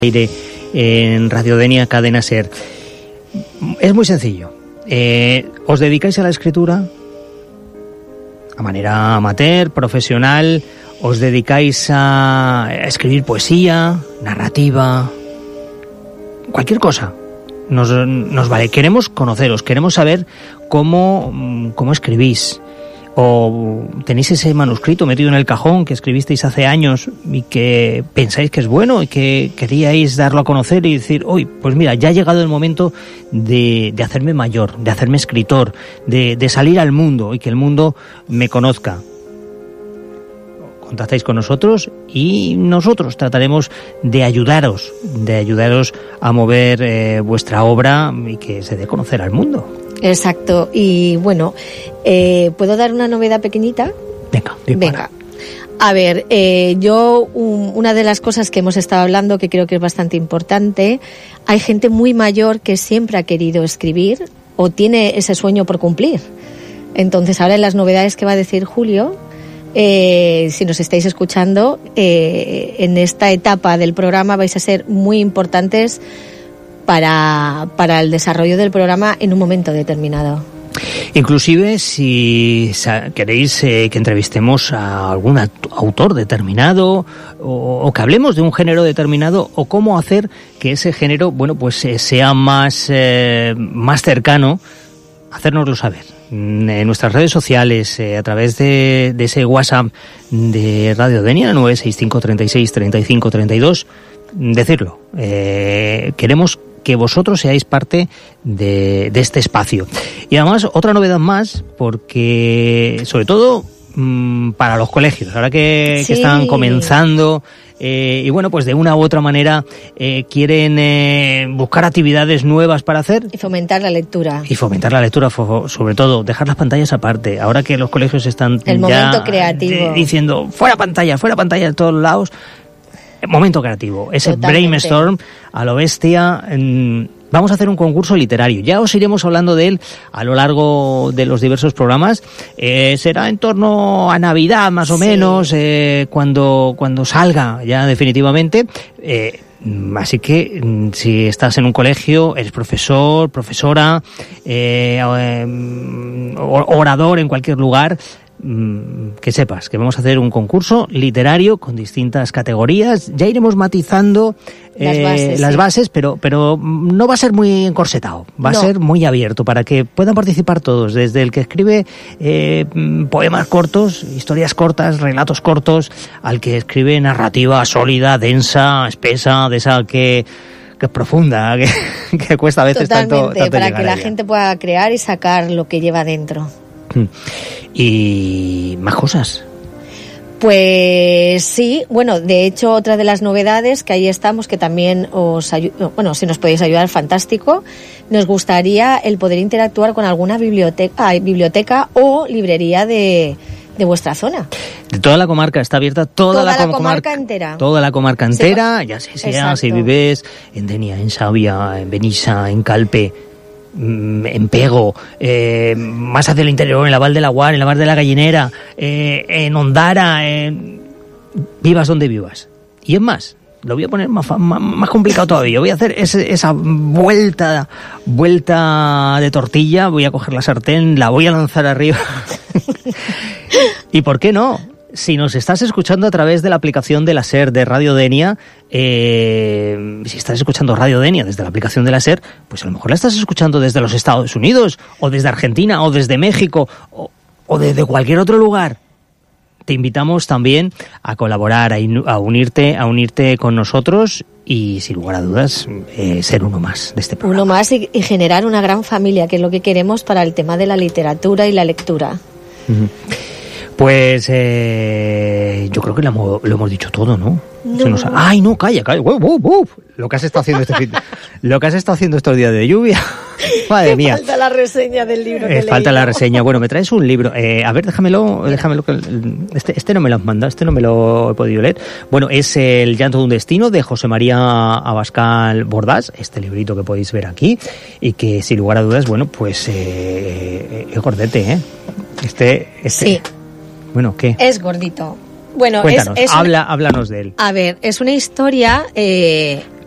aire en Radio Denia, Cadena SER. Es muy sencillo. ¿Os dedicáis a la escritura? A manera amateur, profesional. ¿Os dedicáis a escribir poesía, narrativa? Cualquier cosa. Nos vale. Queremos conoceros, queremos saber cómo escribís. O tenéis ese manuscrito metido en el cajón que escribisteis hace años y que pensáis que es bueno y que queríais darlo a conocer y decir, hoy, pues mira, ya ha llegado el momento de hacerme mayor, de hacerme escritor, de salir al mundo y que el mundo me conozca. Contactáis con nosotros y nosotros trataremos de ayudaros a mover vuestra obra y que se dé a conocer al mundo. Exacto. Y bueno, ¿puedo dar una novedad pequeñita? Venga. A ver, una de las cosas que hemos estado hablando, que creo que es bastante importante, hay gente muy mayor que siempre ha querido escribir o tiene ese sueño por cumplir. Entonces, ahora en las novedades que va a decir Julio, si nos estáis escuchando, en esta etapa del programa vais a ser muy importantes para el desarrollo del programa en un momento determinado. Inclusive si queréis que entrevistemos a algún autor determinado o que hablemos de un género determinado o cómo hacer que ese género, bueno, pues sea más cercano, hacérnoslo saber en nuestras redes sociales, a través de ese WhatsApp de Radio Denia, 965 36 35 32, decirlo. Queremos que vosotros seáis parte de este espacio. Y además, otra novedad más, porque sobre todo para los colegios, ahora que están comenzando, y bueno, pues de una u otra manera quieren buscar actividades nuevas para hacer. Y fomentar la lectura. Sobre todo, dejar las pantallas aparte. Ahora que los colegios están el momento creativo diciendo, fuera pantalla de todos lados. Momento creativo, ese Totalmente. Brainstorm a lo bestia. Vamos a hacer un concurso literario. Ya os iremos hablando de él a lo largo de los diversos programas. Será en torno a Navidad, más o menos, cuando salga ya definitivamente. Así que si estás en un colegio, eres profesor, profesora, orador en cualquier lugar, que sepas que vamos a hacer un concurso literario con distintas categorías. Ya iremos matizando las bases, pero no va a ser muy encorsetado, va a ser muy abierto para que puedan participar todos, desde el que escribe poemas cortos, historias cortas, relatos cortos, al que escribe narrativa sólida, densa, espesa, de esa que es profunda, que cuesta a veces tanto para que la gente pueda crear y sacar lo que lleva dentro. ¿Y más cosas? Pues sí, bueno, de hecho otra de las novedades que ahí estamos, que también si nos podéis ayudar, fantástico. Nos gustaría el poder interactuar con alguna biblioteca o librería de vuestra zona. De toda la comarca, está abierta toda la comarca entera. Toda la comarca entera, ya sea si vives en Denia, en Xàbia, en Benissa, en Calpe, en Pego, más hacia el interior, en la Val de Laguar, en la Val de la Gallinera, en Ondara, vivas donde vivas. Y es más, lo voy a poner más complicado todavía. Voy a hacer esa vuelta de tortilla, voy a coger la sartén, la voy a lanzar arriba. ¿Y por qué no? Si nos estás escuchando a través de la aplicación de la SER de Radio Denia, si estás escuchando Radio Denia desde la aplicación de la SER, pues a lo mejor la estás escuchando desde los Estados Unidos, o desde Argentina, o desde México, o desde cualquier otro lugar. Te invitamos también a colaborar, a unirte con nosotros y, sin lugar a dudas, ser uno más de este programa. Uno más y generar una gran familia, que es lo que queremos para el tema de la literatura y la lectura. Uh-huh. Pues yo creo que lo hemos dicho todo, ¿no? ¡Ay, no! Calla! Lo que has estado haciendo estos días de lluvia. Madre mía. Falta la reseña del libro que falta la reseña. Bueno, me traes un libro. A ver, déjamelo. Este no me lo has mandado, este no me lo he podido leer. Bueno, es El llanto de un destino, de José María Abascal Bordas. Este librito que podéis ver aquí. Y que, sin lugar a dudas, bueno, pues es gordete, ¿eh? Sí. Bueno, ¿qué? Es gordito. Bueno, cuéntanos, háblanos de él. A ver, es una historia